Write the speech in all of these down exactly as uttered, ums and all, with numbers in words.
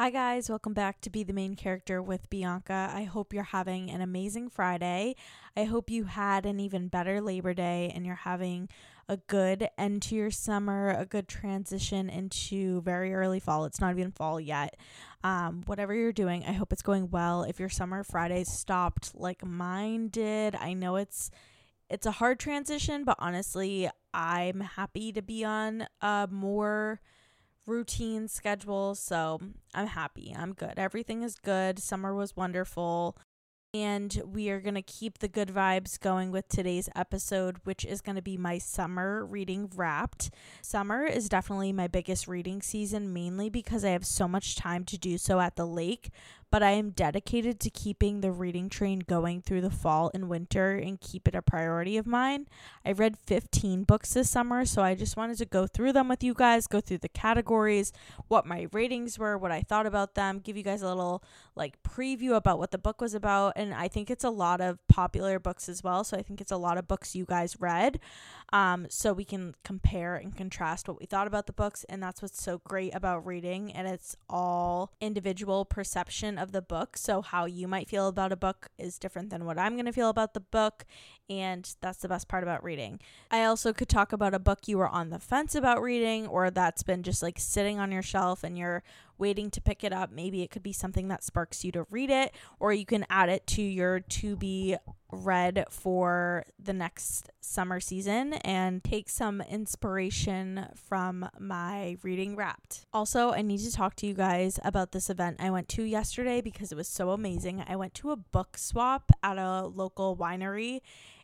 Hi guys, welcome back to Be the Main Character with Bianca. I hope you're having an amazing Friday. I hope you had an even better Labor Day and you're having a good end to your summer, a good transition into very early fall. It's not even fall yet. Um, whatever you're doing, I hope it's going well. If your summer Fridays stopped like mine did, I know it's it's a hard transition, but honestly, I'm happy to be on a more routine schedule, so I'm happy. I'm good. Everything is good. Summer was wonderful. And we are going to keep the good vibes going with today's episode, which is going to be my summer reading wrapped. Summer is definitely my biggest reading season, mainly because I have so much time to do so at the lake, but I am dedicated to keeping the reading train going through the fall and winter and keep it a priority of mine. I read fifteen books this summer, so I just wanted to go through them with you guys, go through the categories, what my ratings were, what I thought about them, give you guys a little like preview about what the book was about. And I think it's a lot of popular books as well, so I think it's a lot of books you guys read, um, so we can compare and contrast what we thought about the books. And that's what's so great about reading, and it's all individual perception of the book, so how you might feel about a book is different than what I'm going to feel about the book, and that's the best part about reading. I also could talk about a book you were on the fence about reading, or that's been just like sitting on your shelf and you're waiting to pick it up. Maybe it could be something that sparks you to read it, or you can add it to your to be read for the next summer season and take some inspiration from my reading wrapped. Also, I need to talk to you guys about this event I went to yesterday because it was so amazing. I went to a book swap at a local winery,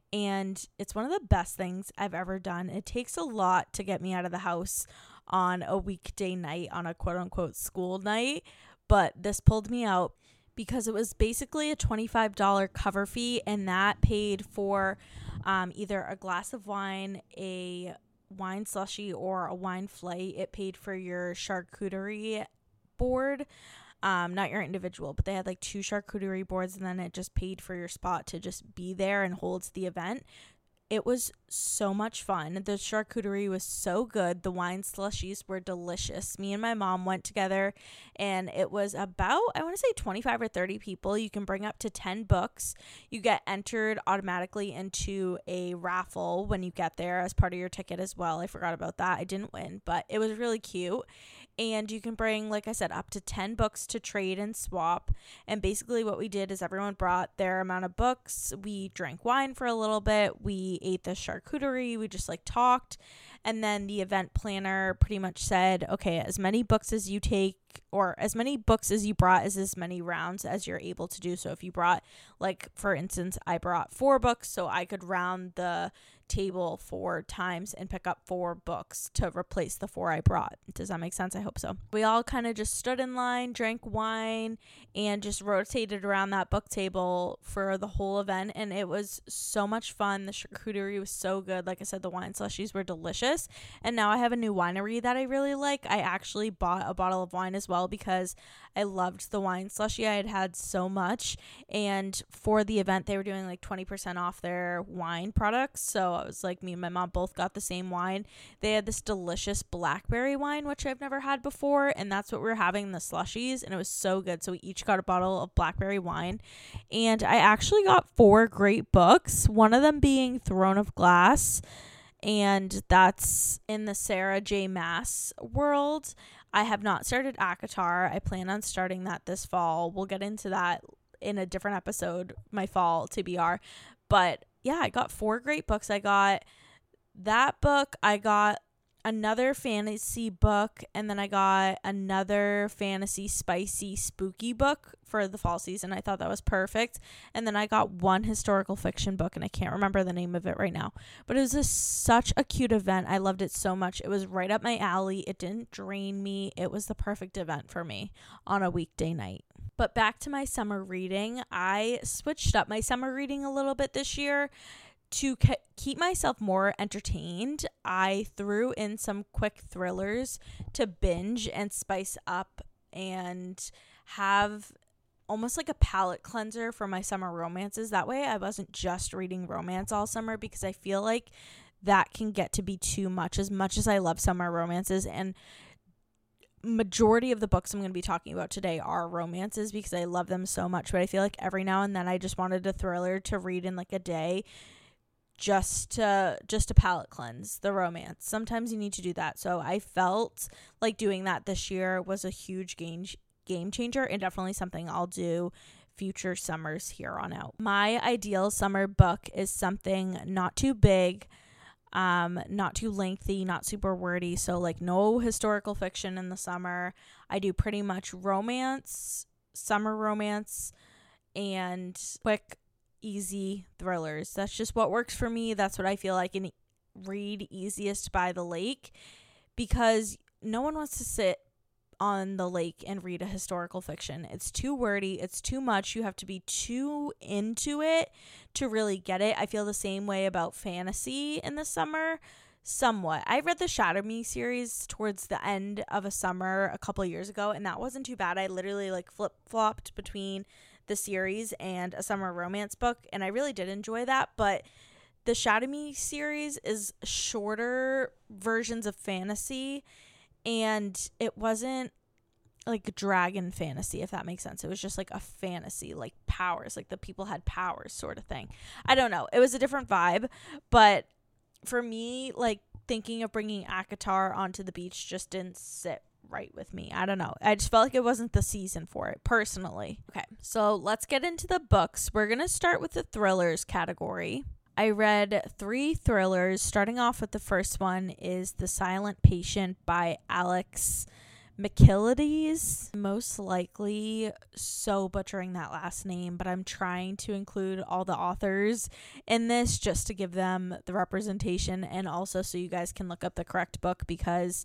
and it's one of the best things I've ever done. It takes a lot to get me out of the house on a weekday night, on a quote-unquote school night, but this pulled me out because it was basically a twenty-five dollars cover fee, and that paid for um, either a glass of wine, a wine slushie, or a wine flight. It paid for your charcuterie board, um, not your individual, but they had like two charcuterie boards, and then it just paid for your spot to just be there and hold the event. It was so much fun. The charcuterie was so good. The wine slushies were delicious. Me and my mom went together, and it was about, I want to say twenty-five or thirty people. You can bring up to ten books. You get entered automatically into a raffle when you get there as part of your ticket as well. I forgot about that. I didn't win, but it was really cute. And you can bring, like I said, up to ten books to trade and swap. And basically what we did is everyone brought their amount of books. We drank wine for a little bit. We ate the charcuterie. We just like talked. And then the event planner pretty much said, okay, as many books as you take, or as many books as you brought is as many rounds as you're able to do. So if you brought, like, for instance, I brought four books, so I could round the table four times and pick up four books to replace the four I brought. Does that make sense? I hope so. We all kind of just stood in line, drank wine, and just rotated around that book table for the whole event, and it was so much fun. The charcuterie was so good. Like I said, the wine slushies were delicious, and now I have a new winery that I really like. I actually bought a bottle of wine as well because I loved the wine slushie. I had had so much, and for the event they were doing like twenty percent off their wine products, so I was like, me and my mom both got the same wine. They had this delicious blackberry wine, which I've never had before, and that's what we were having in the slushies, and it was so good. So we each got a bottle of blackberry wine, and I actually got four great books, one of them being Throne of Glass, and that's in the Sarah J. Maas world. I have not started ACOTAR. I plan on starting that this fall. We'll get into that in a different episode, my fall T B R. But yeah, I got four great books. I got that book. I got another fantasy book, and then I got another fantasy spicy spooky book for the fall season. I thought that was perfect. And then I got one historical fiction book, and I can't remember the name of it right now, but it was just such a cute event. I loved it so much. It was right up my alley. It didn't drain me. It was the perfect event for me on a weekday night. But back to my summer reading. I switched up my summer reading a little bit this year. To ke- keep myself more entertained, I threw in some quick thrillers to binge and spice up and have almost like a palate cleanser for my summer romances. That way I wasn't just reading romance all summer, because I feel like that can get to be too much. As much as I love summer romances, and majority of the books I'm going to be talking about today are romances because I love them so much, but I feel like every now and then I just wanted a thriller to read in like a day just to just to palate cleanse the romance. Sometimes you need to do that. So I felt like doing that this year was a huge game game changer and definitely something I'll do future summers here on out. My ideal summer book is something not too big, um, not too lengthy, not super wordy. So like no historical fiction in the summer. I do pretty much romance, summer romance, and quick easy thrillers. That's just what works for me. That's what I feel like can read easiest by the lake, because no one wants to sit on the lake and read a historical fiction. It's too wordy. It's too much. You have to be too into it to really get it. I feel the same way about fantasy in the summer. Somewhat. I read the Shatter Me series towards the end of a summer a couple years ago, and that wasn't too bad. I literally like flip-flopped between the series and a summer romance book, and I really did enjoy that. But the Shatter Me series is shorter versions of fantasy, and it wasn't like dragon fantasy, if that makes sense. It was just like a fantasy, like powers, like the people had powers sort of thing. I don't know. It was a different vibe, but for me, like thinking of bringing ACOTAR onto the beach just didn't sit right with me. I don't know. I just felt like it wasn't the season for it, personally. Okay, so let's get into the books. We're going to start with the thrillers category. I read three thrillers. Starting off with the first one is The Silent Patient by Alex Michaelides. Most likely so butchering that last name, but I'm trying to include all the authors in this just to give them the representation, and also so you guys can look up the correct book, because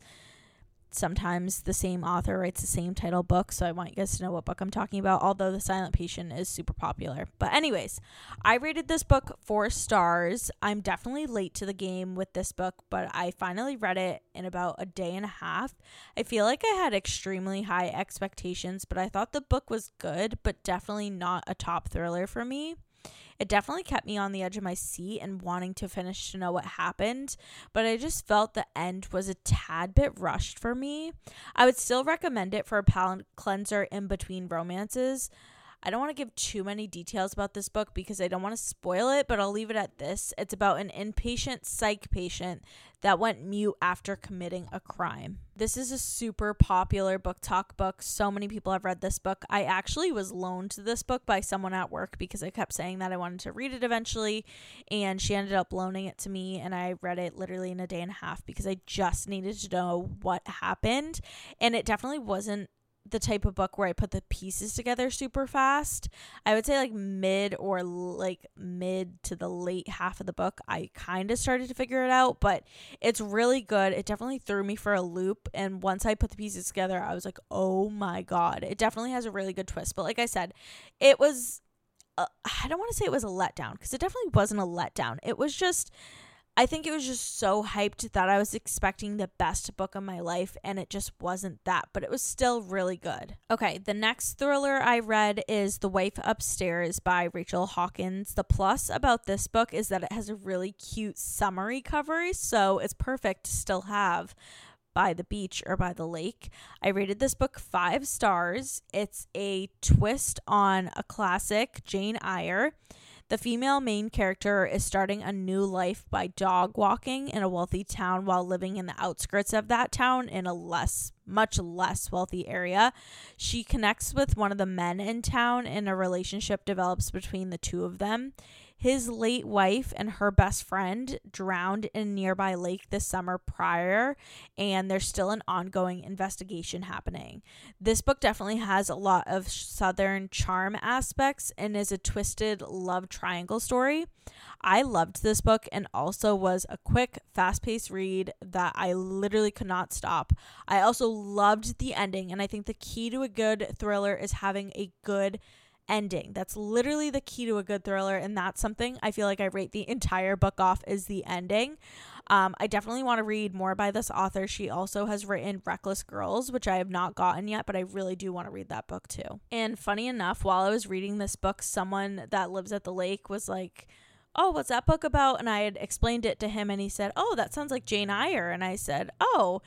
sometimes the same author writes the same title book, so I want you guys to know what book I'm talking about, although The Silent Patient is super popular. But anyways, I rated this book four stars. I'm definitely late to the game with this book, but I finally read it in about a day and a half. I feel like I had extremely high expectations, but I thought the book was good, but definitely not a top thriller for me. It definitely kept me on the edge of my seat and wanting to finish to know what happened, but I just felt the end was a tad bit rushed for me. I would still recommend it for a palate cleanser in between romances. I don't want to give too many details about this book because I don't want to spoil it, but I'll leave it at this. It's about an inpatient psych patient that went mute after committing a crime. This is a super popular book talk book. So many people have read this book. I actually was loaned this book by someone at work because I kept saying that I wanted to read it eventually, and she ended up loaning it to me, and I read it literally in a day and a half because I just needed to know what happened, and it definitely wasn't the type of book where I put the pieces together super fast. I would say like mid or like mid to the late half of the book, I kind of started to figure it out, but it's really good. It definitely threw me for a loop, and once I put the pieces together, I was like, oh my god, it definitely has a really good twist. But like I said, it was uh, I don't want to say it was a letdown, because it definitely wasn't a letdown. It was just, I think it was just so hyped that I was expecting the best book of my life, and it just wasn't that, but it was still really good. Okay, the next thriller I read is The Wife Upstairs by Rachel Hawkins. The plus about this book is that it has a really cute summary cover, so it's perfect to still have by the beach or by the lake. I rated this book five stars. It's a twist on a classic, Jane Eyre. The female main character is starting a new life by dog walking in a wealthy town while living in the outskirts of that town in a less, much less wealthy area. She connects with one of the men in town, and a relationship develops between the two of them. His late wife and her best friend drowned in a nearby lake this summer prior, and there's still an ongoing investigation happening. This book definitely has a lot of Southern charm aspects and is a twisted love triangle story. I loved this book, and also was a quick, fast-paced read that I literally could not stop. I also loved the ending, and I think the key to a good thriller is having a good ending. That's literally the key to a good thriller, and that's something I feel like I rate the entire book off is the ending. Um, I definitely want to read more by this author. She also has written Reckless Girls, which I have not gotten yet, but I really do want to read that book too. And funny enough, while I was reading this book, someone that lives at the lake was like, oh, what's that book about? And I had explained it to him, and he said, oh, that sounds like Jane Eyre. And I said, oh.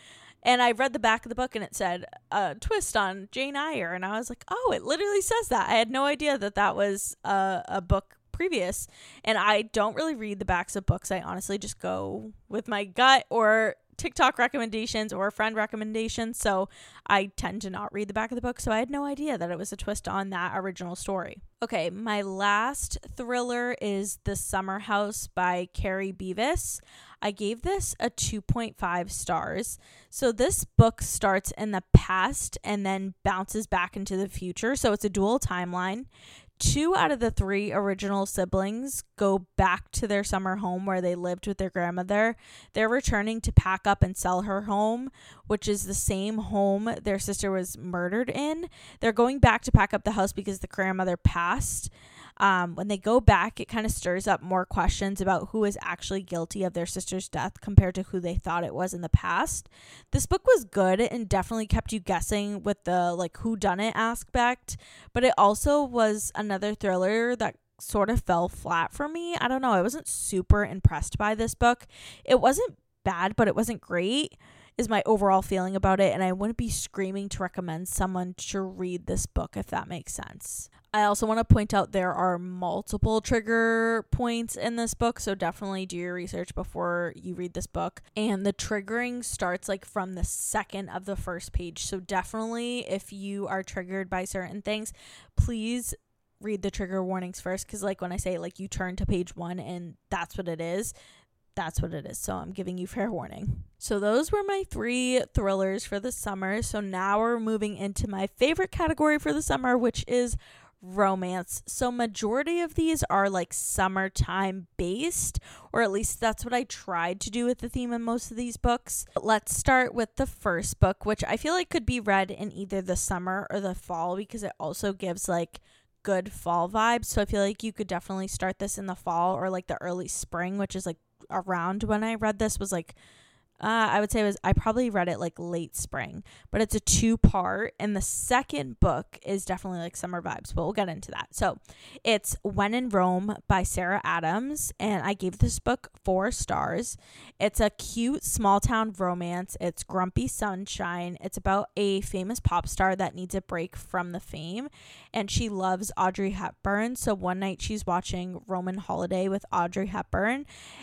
And I read the back of the book and it said a twist on Jane Eyre. And I was like, oh, it literally says that. I had no idea that that was a, a book previous. And I don't really read the backs of books. I honestly just go with my gut or TikTok recommendations or friend recommendations. So I tend to not read the back of the book. So I had no idea that it was a twist on that original story. Okay, my last thriller is The Summer House by Kari Beavis. I gave this a two point five stars. So this book starts in the past and then bounces back into the future. So it's a dual timeline. Two out of the three original siblings go back to their summer home where they lived with their grandmother. They're returning to pack up and sell her home, which is the same home their sister was murdered in. They're going back to pack up the house because the grandmother passed. Um, when they go back, it kind of stirs up more questions about who is actually guilty of their sister's death compared to who they thought it was in the past. This book was good and definitely kept you guessing with the like whodunit aspect, but it also was another thriller that sort of fell flat for me. I don't know. I wasn't super impressed by this book. It wasn't bad, but it wasn't great is my overall feeling about it, and I wouldn't be screaming to recommend someone to read this book if that makes sense. I also want to point out there are multiple trigger points in this book, so definitely do your research before you read this book. And the triggering starts like from the second of the first page, so definitely if you are triggered by certain things, please read the trigger warnings first, because like when I say like you turn to page one and that's what it is, that's what it is. So I'm giving you fair warning. So those were my three thrillers for the summer. So now we're moving into my favorite category for the summer, which is romance. So majority of these are like summertime based, or at least that's what I tried to do with the theme in most of these books. Let's start with the first book, which I feel like could be read in either the summer or the fall because it also gives like good fall vibes. So I feel like you could definitely start this in the fall or like the early spring, which is like around when I read this was like uh, I would say it was I probably read it like late spring, but it's a two part, and the second book is definitely like summer vibes, but we'll get into that. So it's When in Rome by Sarah Adams, and I gave this book four stars. It's a cute small town romance. It's grumpy sunshine. It's about a famous pop star that needs a break from the fame, and she loves Audrey Hepburn. So one night she's watching Roman Holiday with Audrey Hepburn,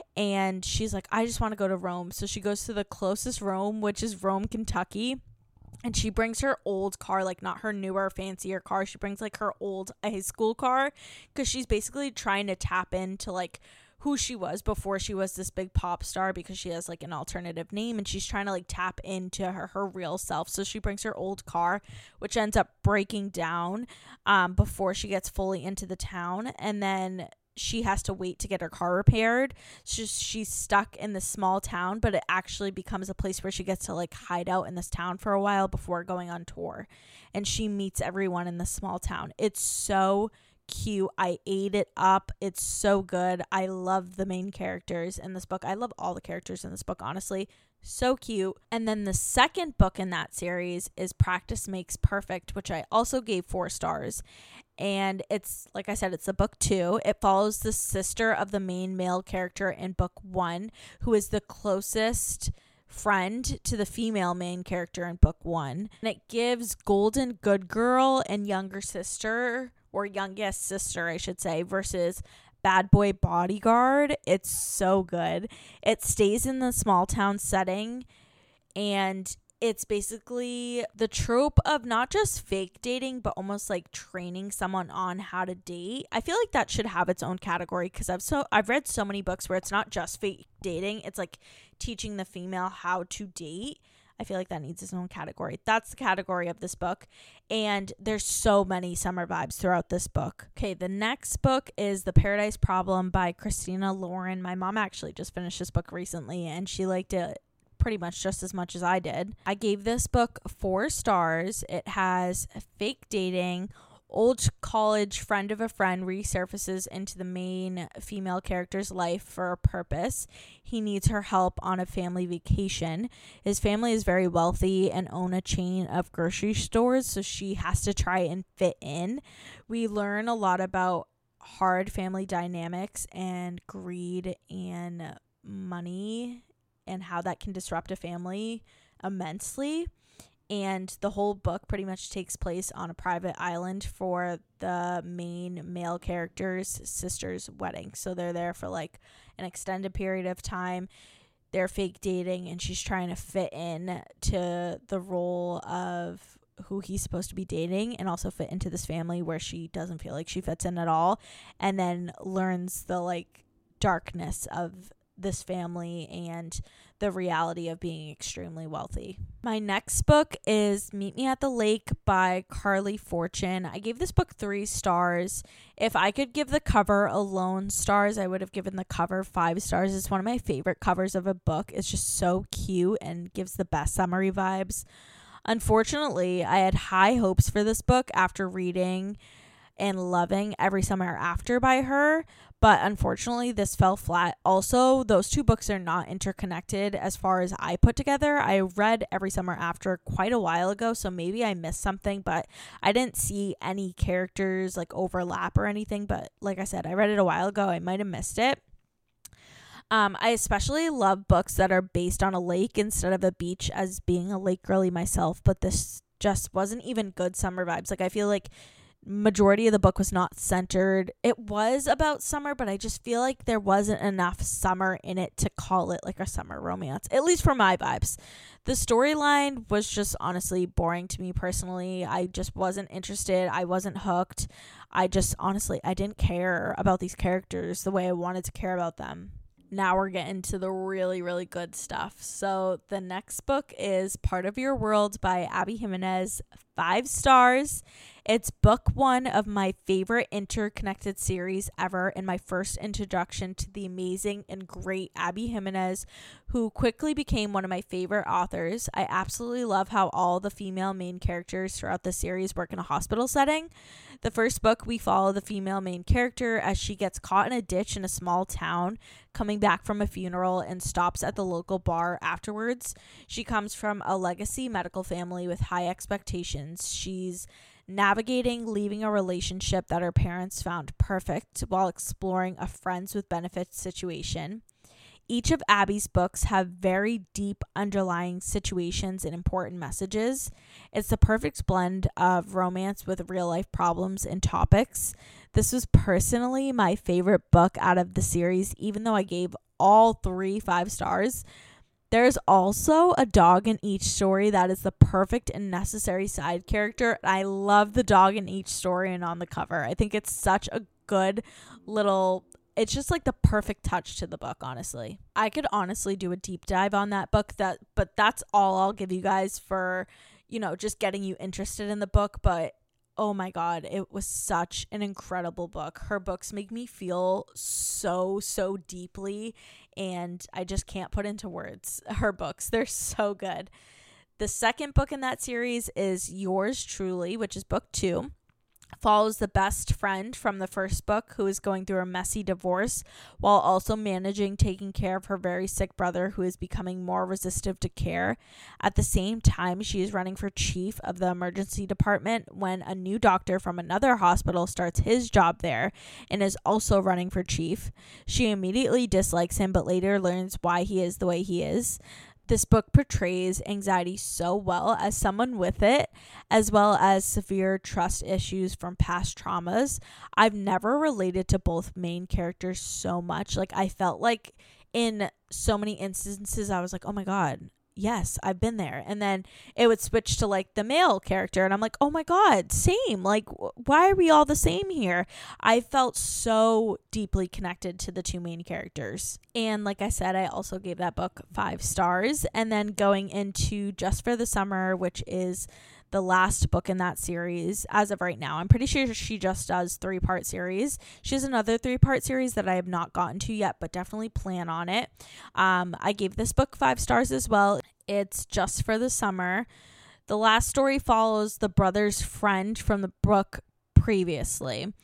and she's like, I just want to go to Rome. So she goes to the closest Rome, which is Rome, Kentucky. And she brings her old car, like not her newer, fancier car. She brings like her old high school car because she's basically trying to tap into like who she was before she was this big pop star, because she has like an alternative name and she's trying to like tap into her, her real self. So she brings her old car, which ends up breaking down um, before she gets fully into the town. And then she has to wait to get her car repaired. So she's stuck in this small town, but it actually becomes a place where she gets to like hide out in this town for a while before going on tour. And she meets everyone in this small town. It's so cute. I ate it up. It's so good. I love the main characters in this book. I love all the characters in this book, honestly. So cute. And then the second book in that series is Practice Makes Perfect, which I also gave four stars. And it's, like I said, it's a book two. It follows the sister of the main male character in book one, who is the closest friend to the female main character in book one. And it gives golden good girl and younger sister, or youngest sister, I should say, versus bad boy bodyguard. It's so good. It stays in the small town setting, and it's basically the trope of not just fake dating, but almost like training someone on how to date. I feel like that should have its own category, because I've so I've read so many books where it's not just fake dating. It's like teaching the female how to date. I feel like that needs its own category. That's the category of this book. And there's so many summer vibes throughout this book. Okay, the next book is The Paradise Problem by Christina Lauren. My mom actually just finished this book recently, and she liked it pretty much just as much as I did. I gave this book four stars. It has fake dating. Old college friend of a friend resurfaces into the main female character's life for a purpose. He needs her help on a family vacation. His family is very wealthy and own a chain of grocery stores, so she has to try and fit in. We learn a lot about hard family dynamics and greed and money and how that can disrupt a family. immensely. And the whole book pretty much takes place on a private island for the main male character's sister's wedding. So they're there for like an extended period of time. They're fake dating, and she's trying to fit in to the role of who he's supposed to be dating and also fit into this family where she doesn't feel like she fits in at all, and then learns the like darkness of this family and the reality of being extremely wealthy. My next book is Meet Me at the Lake by Carly Fortune. I gave this book three stars. If I could give the cover alone stars, I would have given the cover five stars. It's one of my favorite covers of a book. It's just so cute and gives the best summery vibes. Unfortunately, I had high hopes for this book after reading and loving Every Summer After by her, but unfortunately this fell flat. Also, those two books are not interconnected as far as I put together. I read Every Summer After quite a while ago, so maybe I missed something, but I didn't see any characters like overlap or anything. But like I said, I read it a while ago. I might have missed it. Um, I especially love books that are based on a lake instead of a beach, as being a lake girly myself, but this just wasn't even good summer vibes. Like, I feel like majority of the book was not centered. It was about summer, but I just feel like there wasn't enough summer in it to call it like a summer romance, at least for my vibes. The storyline was just honestly boring to me personally. I just wasn't interested. I wasn't hooked. I just honestly, I didn't care about these characters the way I wanted to care about them. Now we're getting to the really, really good stuff. So the next book is Part of Your World by Abby Jimenez. Five stars. It's book one of my favorite interconnected series ever, and my first introduction to the amazing and great Abby Jimenez, who quickly became one of my favorite authors. I absolutely love how all the female main characters throughout the series work in a hospital setting. The first book, we follow the female main character as she gets caught in a ditch in a small town, coming back from a funeral, and stops at the local bar afterwards. She comes from a legacy medical family with high expectations. She's navigating leaving a relationship that her parents found perfect while exploring a friends with benefits situation. Each of Abby's books have very deep underlying situations and important messages. It's the perfect blend of romance with real life problems and topics. This was personally my favorite book out of the series, even though I gave all three five stars. There's also a dog in each story that is the perfect and necessary side character. I love the dog in each story and on the cover. I think it's such a good little, it's just like the perfect touch to the book, honestly. I could honestly do a deep dive on that book, that, but that's all I'll give you guys for, you know, just getting you interested in the book. But oh my God, it was such an incredible book. Her books make me feel so, so deeply, and I just can't put into words her books. They're so good. The second book in that series is Yours Truly, which is book two. Follows the best friend from the first book who is going through a messy divorce while also managing taking care of her very sick brother who is becoming more resistant to care. At the same time, she is running for chief of the emergency department when a new doctor from another hospital starts his job there and is also running for chief. She immediately dislikes him, but later learns why he is the way he is. This book portrays anxiety so well as someone with it, as well as severe trust issues from past traumas. I've never related to both main characters so much. Like, I felt like in so many instances, I was like, oh my God, yes, I've been there. And then it would switch to like the male character, and I'm like, oh my God, same. Like, why are we all the same here? I felt so deeply connected to the two main characters. And like I said, I also gave that book five stars. And then going into Just for the Summer, which is the last book in that series as of right now. I'm pretty sure she just does three-part series. She has another three-part series that I have not gotten to yet, but definitely plan on it. Um, I gave this book five stars as well. It's Just for the Summer. The last story follows the brother's friend from the book previously,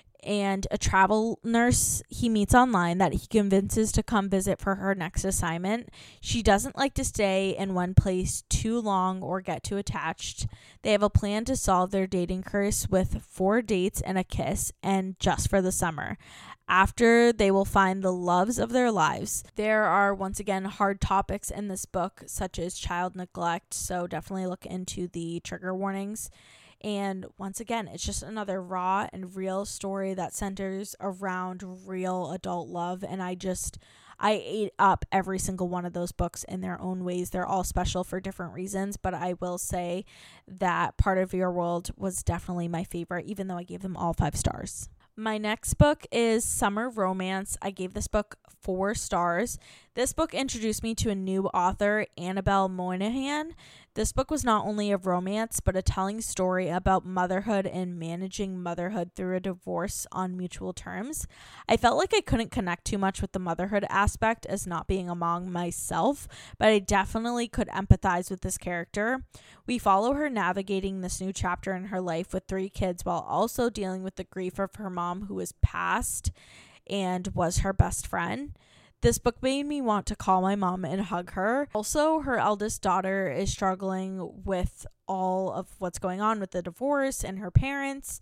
and a travel nurse he meets online that he convinces to come visit for her next assignment. She doesn't like to stay in one place too long or get too attached. They have a plan to solve their dating curse with four dates and a kiss, and just for the summer. After, they will find the loves of their lives. There are, once again, hard topics in this book, such as child neglect, so definitely look into the trigger warnings. And once again, it's just another raw and real story that centers around real adult love. And I just, I ate up every single one of those books in their own ways. They're all special for different reasons, but I will say that Part of Your World was definitely my favorite, even though I gave them all five stars. My next book is Summer Romance. I gave this book four stars. This book introduced me to a new author, Annabelle Moynihan. This book was not only a romance, but a telling story about motherhood and managing motherhood through a divorce on mutual terms. I felt like I couldn't connect too much with the motherhood aspect as not being a mom myself, but I definitely could empathize with this character. We follow her navigating this new chapter in her life with three kids while also dealing with the grief of her mom who was passed and was her best friend. This book made me want to call my mom and hug her. Also, her eldest daughter is struggling with all of what's going on with the divorce and her parents.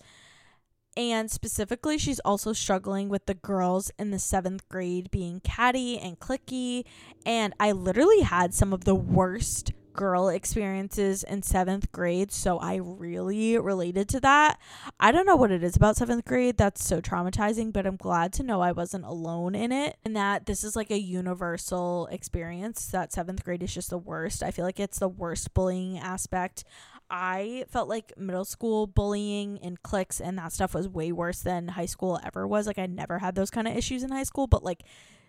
And specifically, she's also struggling with the girls in the seventh grade being catty and cliquey. And I literally had some of the worst girl experiences in seventh grade, so I really related to that. I don't know what it is about seventh grade that's so traumatizing, but I'm glad to know I wasn't alone in it, and that this is like a universal experience, that seventh grade is just the worst. I feel like it's the worst bullying aspect. I felt like middle school bullying and cliques and that stuff was way worse than high school ever was. Like, I never had those kind of issues in high school, but like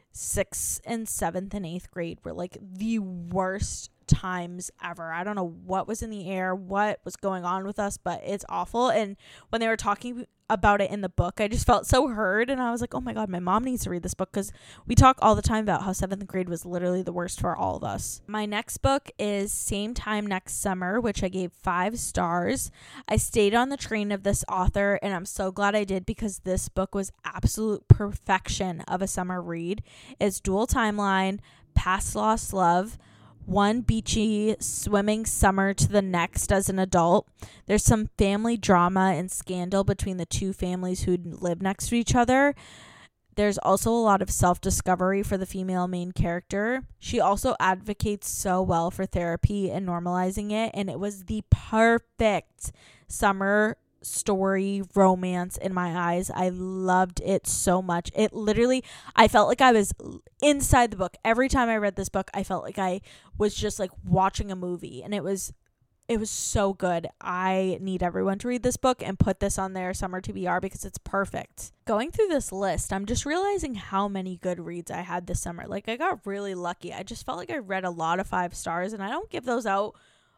sixth and seventh and eighth grade were like the worst times ever. I don't know what was in the air, what was going on with us, but it's awful. And when they were talking about it in the book, I just felt so heard, and I was like, oh my god, my mom needs to read this book, because we talk all the time about how seventh grade was literally the worst for all of us. My next book is Same Time Next Summer, which I gave five stars. I stayed on the train of this author, and I'm so glad I did, because this book was absolute perfection of a summer read. It's dual timeline, past lost love, one beachy swimming summer to the next as an adult. There's some family drama and scandal between the two families who live next to each other. There's also a lot of self-discovery for the female main character. She also advocates so well for therapy and normalizing it, and it was the perfect summer story romance in my eyes. I loved it so much. It literally, I felt like I was inside the book. Every time I read this book, I felt like I was just like watching a movie, and it was it was so good. I need everyone to read this book and put this on their summer T B R, because it's perfect. Going through this list, I'm just realizing how many good reads I had this summer. Like, I got really lucky. I just felt like I read a lot of five stars, and I don't give those out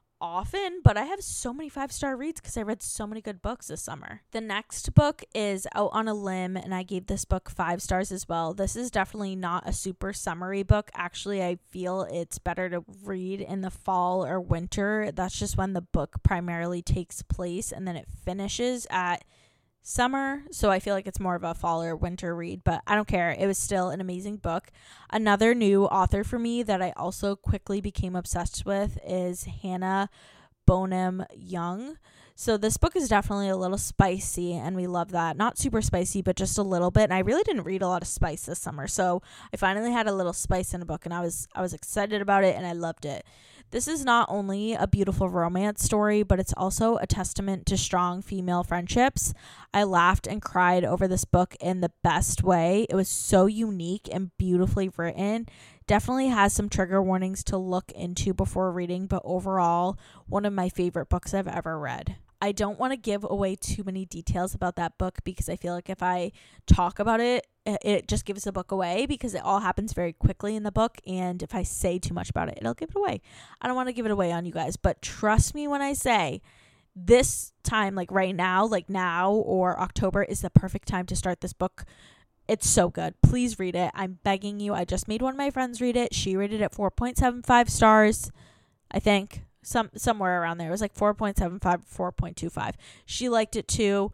often, but I have so many five-star reads because I read so many good books this summer. The next book is Out on a Limb, and I gave this book five stars as well. This is definitely not a super summery book. Actually, I feel it's better to read in the fall or winter. That's just when the book primarily takes place, and then it finishes at summer, so I feel like it's more of a fall or winter read, but I don't care. It was still an amazing book. Another new author for me that I also quickly became obsessed with is Hannah Bonham Young. So this book is definitely a little spicy, and we love that. Not super spicy, but just a little bit. And I really didn't read a lot of spice this summer, so I finally had a little spice in a book, and I was I was excited about it, and I loved it. This is not only a beautiful romance story, but it's also a testament to strong female friendships. I laughed and cried over this book in the best way. It was so unique and beautifully written. Definitely has some trigger warnings to look into before reading, but overall, one of my favorite books I've ever read. I don't want to give away too many details about that book, because I feel like if I talk about it, it just gives the book away, because it all happens very quickly in the book, and if I say too much about it, it'll give it away. I don't want to give it away on you guys, but trust me when I say this time, like right now, like now or October is the perfect time to start this book. It's so good. Please read it. I'm begging you. I just made one of my friends read it. She rated it four point seven five stars, I think. Some somewhere around there. It was like four point seven five, four point two five. She liked it too.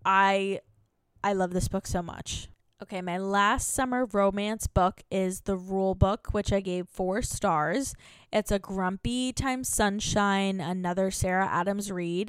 I I love this book so much. Okay, my last summer romance book is The Rule Book, which I gave four stars. It's a grumpy times sunshine, another Sarah Adams read.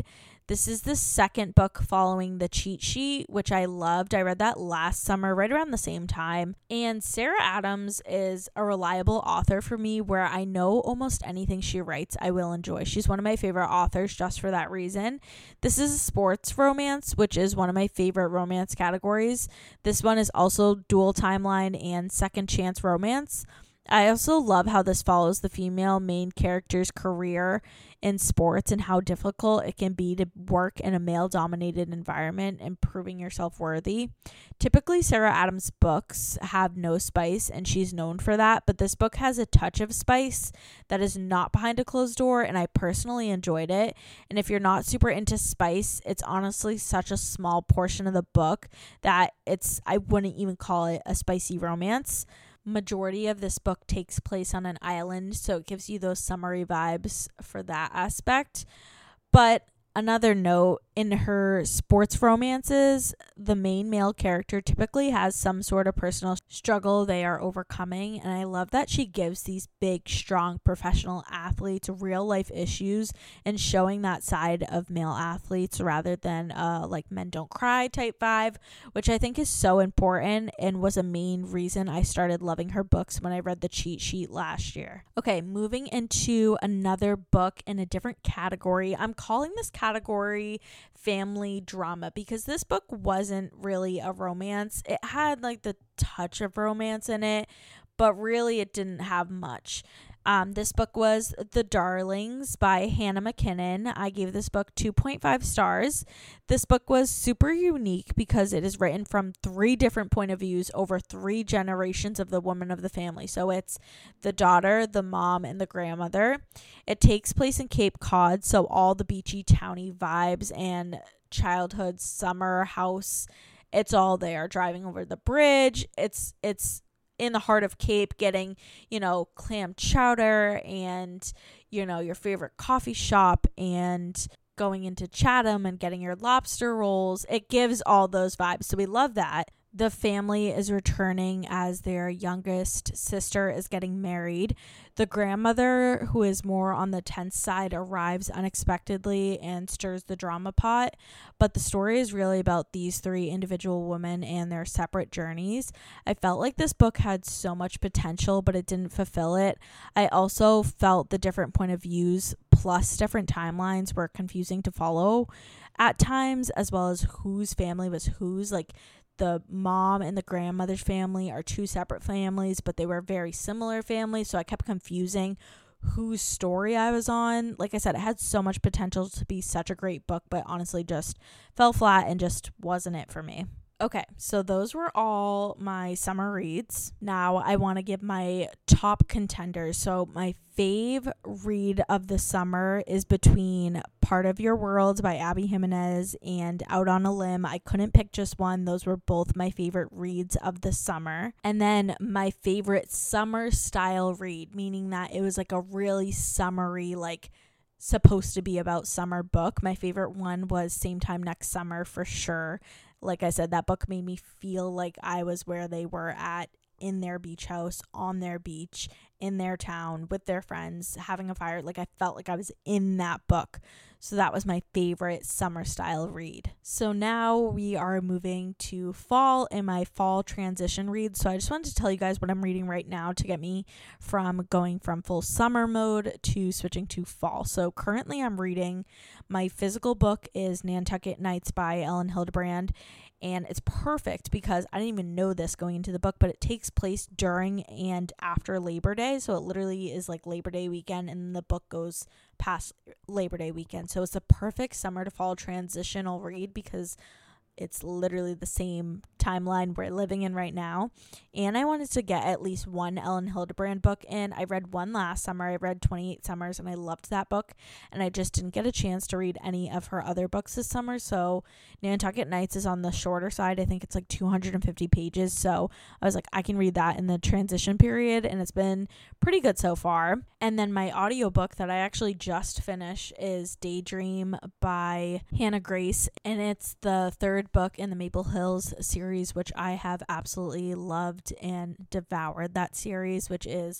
This is the second book following The Cheat Sheet, which I loved. I read that last summer, right around the same time. And Sarah Adams is a reliable author for me where I know almost anything she writes I will enjoy. She's one of my favorite authors just for that reason. This is a sports romance, which is one of my favorite romance categories. This one is also dual timeline and second chance romance. I also love how this follows the female main character's career in sports and how difficult it can be to work in a male-dominated environment and proving yourself worthy. Typically, Sarah Adams' books have no spice, and she's known for that, but this book has a touch of spice that is not behind a closed door, and I personally enjoyed it. And if you're not super into spice, it's honestly such a small portion of the book that it's I wouldn't even call it a spicy romance. Majority of this book takes place on an island, so it gives you those summery vibes for that aspect. But another note, in her sports romances, the main male character typically has some sort of personal struggle they are overcoming, and I love that she gives these big, strong professional athletes real life issues and showing that side of male athletes rather than uh like men don't cry type vibe, which I think is so important and was a main reason I started loving her books when I read The Cheat Sheet last year. Okay, moving into another book in a different category. I'm calling this category family drama because this book wasn't really a romance. It had like the touch of romance in it, but really it didn't have much. Um, this book was The Darlings by Hannah McKinnon. I gave this book two point five stars. This book was super unique because it is written from three different point of views over three generations of the women of the family. So it's the daughter, the mom, and the grandmother. It takes place in Cape Cod, so all the beachy, towny vibes and childhood summer house, it's all there. Driving over the bridge, it's it's in the heart of Cape, getting, you know, clam chowder and, you know, your favorite coffee shop and going into Chatham and getting your lobster rolls. It gives all those vibes. So we love that. The family is returning as their youngest sister is getting married. The grandmother, who is more on the tense side, arrives unexpectedly and stirs the drama pot. But the story is really about these three individual women and their separate journeys. I felt like this book had so much potential, but it didn't fulfill it. I also felt the different point of views plus different timelines were confusing to follow at times, as well as whose family was whose. Like, the mom and the grandmother's family are two separate families, but they were very similar families. So I kept confusing whose story I was on. Like I said, it had so much potential to be such a great book, but honestly just fell flat and just wasn't it for me. Okay, so those were all my summer reads. Now I want to give my top contenders. So my fave read of the summer is between Part of Your World by Abby Jimenez and Out on a Limb. I couldn't pick just one. Those were both my favorite reads of the summer. And then my favorite summer style read, meaning that it was like a really summery, like supposed to be about summer book. My favorite one was Same Time Next Summer for sure. Like I said, that book made me feel like I was where they were at, in their beach house, on their beach, in their town, with their friends, having a fire. Like, I felt like I was in that book. So that was my favorite summer style read. So now we are moving to fall and my fall transition read. So I just wanted to tell you guys what I'm reading right now to get me from going from full summer mode to switching to fall. So currently I'm reading, my physical book is Nantucket Nights by Ellen Hildebrand. And it's perfect because I didn't even know this going into the book, but it takes place during and after Labor Day. So it literally is like Labor Day weekend, and the book goes past Labor Day weekend. So it's a perfect summer to fall transitional read because it's literally the same timeline we're living in right now. And I wanted to get at least one Ellen Hildebrand book in. I read one last summer. I read twenty-eight Summers, and I loved that book. And I just didn't get a chance to read any of her other books this summer. So Nantucket Nights is on the shorter side. I think it's like two hundred fifty pages. So I was like, I can read that in the transition period. And it's been pretty good so far. And then my audiobook that I actually just finished is Daydream by Hannah Grace. And it's the third book in the Maple Hills series, which I have absolutely loved and devoured that series, which is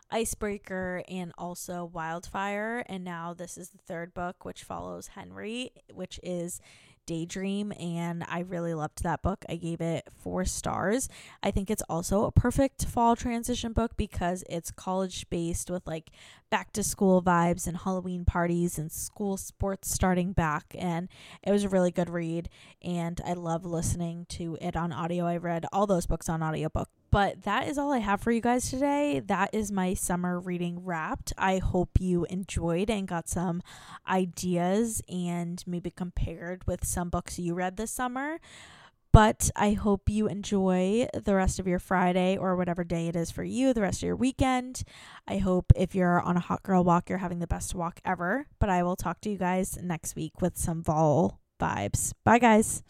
Icebreaker and also Wildfire. And now this is the third book, which follows Henry, which is Daydream, and I really loved that book. I gave it four stars. I think it's also a perfect fall transition book because it's college based with like back to school vibes and Halloween parties and school sports starting back, and it was a really good read, and I love listening to it on audio. I read all those books on audiobook. But that is all I have for you guys today. That is my summer reading wrapped. I hope you enjoyed and got some ideas and maybe compared with some books you read this summer. But I hope you enjoy the rest of your Friday or whatever day it is for you, the rest of your weekend. I hope if you're on a hot girl walk, you're having the best walk ever. But I will talk to you guys next week with some fall vibes. Bye, guys.